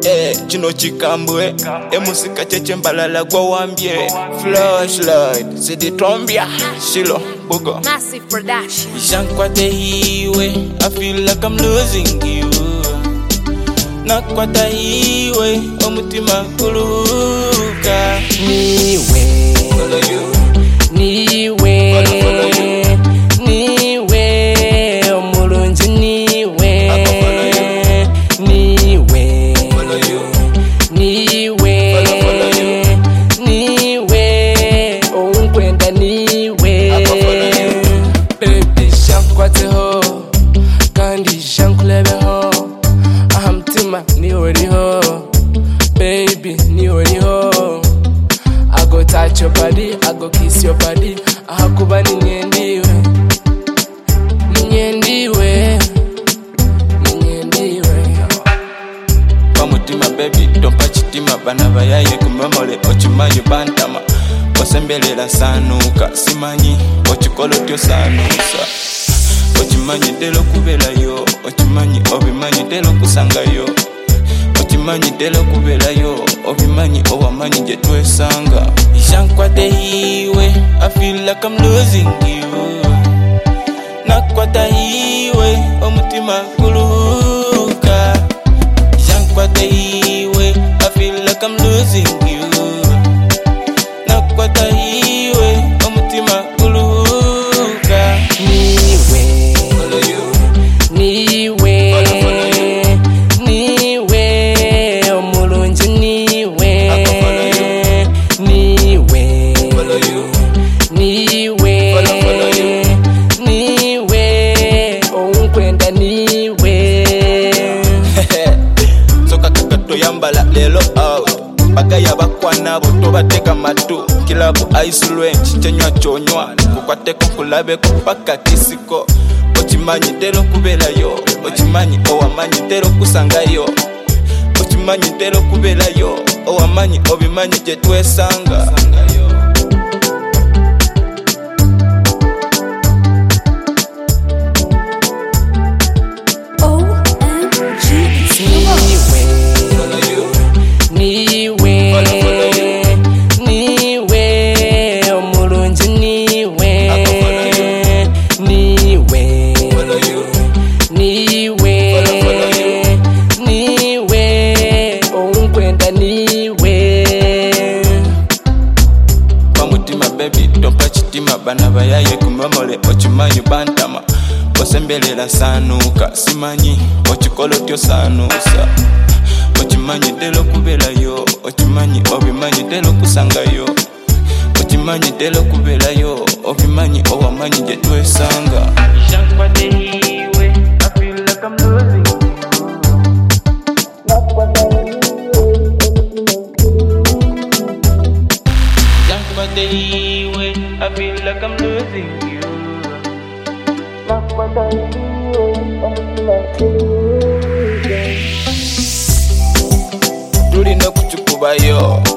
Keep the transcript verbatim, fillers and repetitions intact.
Eh, chino chikambwe emusika cheche mbalala kwa wambie flashlight sidi trombia shilo bugo Massive production. Jankwate hiwe I feel like I'm losing you Nakwata hiwe omutima kuluka Niwe Follow you Niwe Follow, follow you Niwe omulungi niwe I go follow you Niwe Follow you Niwe Follow, follow you Niwe onkwenda niwe I go follow you Baby shankwate ho kandi shankulebe ho ahamtima niwe ho Baby niwe ho I go touch your body, I go kiss your body ahakuba ninyendiwe ninyendiwe ninyendiwe Pamutima baby tompa chitima bana bayaye kumamole ochimanyi bantama Osembelela sanuka simanyi ochikolo tyo sanusa Ochimanyi delo kubelayo ochimanyi obimanyi delo kusangayo Ochimanyi delo kubelayo obimanyi owamanyi je twesanga Jankwate hiwe I feel like I'm losing you Nakwata hiwe omutima kuluka Jankwate hiwe I feel like I'm losing you Nakwata hiwe omutima kuluka Niwe Follow you Niwe Follow, follow you Niwe omulungi niwe I go follow you Niwe Follow you Niwe Follow, follow you Niwe onkwenda niwe Soka kakato yambala lelo out Bagaya bakwana boto bateka matu Kilabu ice range chenywa chonywa Kukwateko kulabe kupaka kisiko Ochimanyi delo kubelayo Ochimanyi owamanyi delo kusangayo Ochimanyi delo kubelayo Owamanyi obimanyi je twesanga O M G. Niwe Follow you Niwe Follow, follow you Niwe omulungi niwe I go follow Niwe Follow you Niwe Follow, follow you Niwe onkwenda niwe Pamutima baby tompa chitima bana bayaye kumamole ochimanyi bantama Osembelela sanuka simanyi ochikolo tyo sanusa Ochimanyi delo kubelayo ochimanyi obimanyi delo kusangayo Ochimanyi delo kubelayo obimanyi owamanyi je twesanga Jankwate hiwe I feel like I'm losing Jankwate hiwe I feel like I'm losing you Tulina kuchikubayo